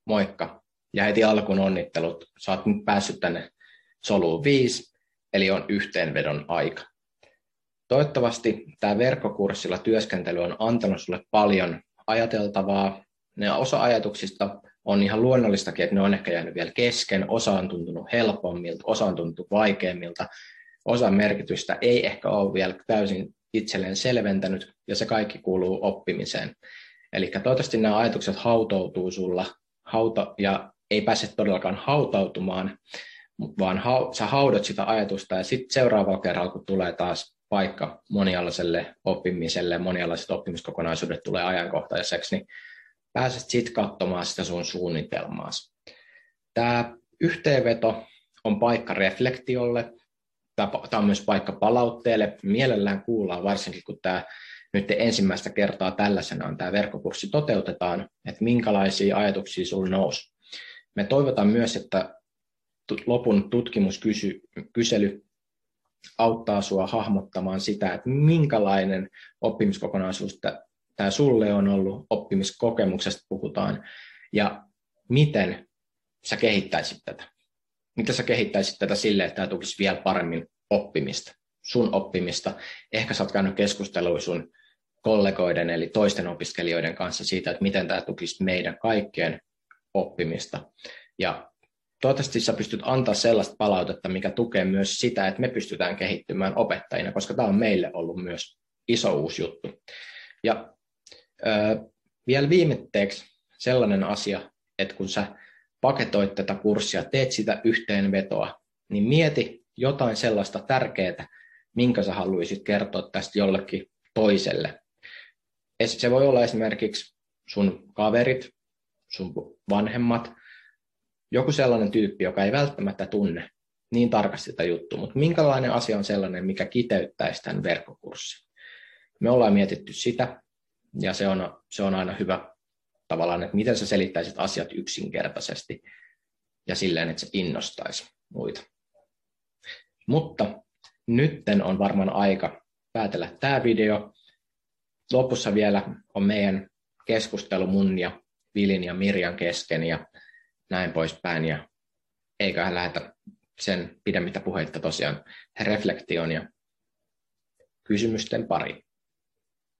Moikka. Ja heti alkuun onnittelut. Sä oot nyt päässyt tänne soluun 5, eli on yhteenvedon aika. Toivottavasti tämä verkkokurssilla työskentely on antanut sulle paljon ajateltavaa. Ne osa ajatuksista on ihan luonnollistakin, että ne on ehkä jäänyt vielä kesken. Osa on tuntunut helpommilta, osa on tuntunut vaikeimmilta. Osan merkitystä ei ehkä ole vielä täysin itselleen selventänyt, ja se kaikki kuuluu oppimiseen. Eli toivottavasti nämä ajatukset hautoutuu sulla, ja ei pääse todellakaan hautautumaan, vaan sä haudot sitä ajatusta, ja sitten seuraavalla kerralla, kun tulee taas paikka monialaiselle oppimiselle, monialaiset oppimiskokonaisuudet tulee ajankohtaiseksi, niin pääset sitten katsomaan sitä sun suunnitelmaasi. Tämä yhteenveto on paikka reflektiolle, tämä on myös paikka palautteelle. Mielellään kuullaan, varsinkin kun tämä nyt ensimmäistä kertaa tällaisenaan tämä verkkokurssi toteutetaan, että minkälaisia ajatuksia sinulla nousi. Me toivotaan myös, että lopun tutkimuskysely auttaa sinua hahmottamaan sitä, että minkälainen oppimiskokonaisuus tämä sulle on ollut, oppimiskokemuksesta puhutaan, ja miten sä kehittäisit tätä. Miten sä kehittäisit tätä silleen, että tämä tukisi vielä paremmin oppimista, sun oppimista. Ehkä sä oot käynyt keskustelua sun kollegoiden eli toisten opiskelijoiden kanssa siitä, että miten tämä tukisi meidän kaikkien oppimista. Ja toivottavasti sä pystyt antaa sellaista palautetta, mikä tukee myös sitä, että me pystytään kehittymään opettajina, koska tämä on meille ollut myös iso uusi juttu. Ja vielä viimeiseksi sellainen asia, että kun sä paketoit tätä kurssia, teet sitä yhteenvetoa, niin mieti jotain sellaista tärkeää, minkä sä haluaisit kertoa tästä jollekin toiselle. Se voi olla esimerkiksi sun kaverit, sun vanhemmat, joku sellainen tyyppi, joka ei välttämättä tunne niin tarkasti sitä juttua, mutta minkälainen asia on sellainen, mikä kiteyttäisi tämän verkkokurssin. Me ollaan mietitty sitä, ja se on aina hyvä tavallaan, että miten sä selittäisit asiat yksinkertaisesti ja silleen, että se innostaisi muita. Mutta nytten on varmaan aika päätellä tämä video. Lopussa vielä on meidän keskustelu mun ja Vilin ja Mirjan kesken ja näin poispäin. Ja eiköhän lähdetä sen pidemmittä puheitta tosiaan reflektion ja kysymysten pariin.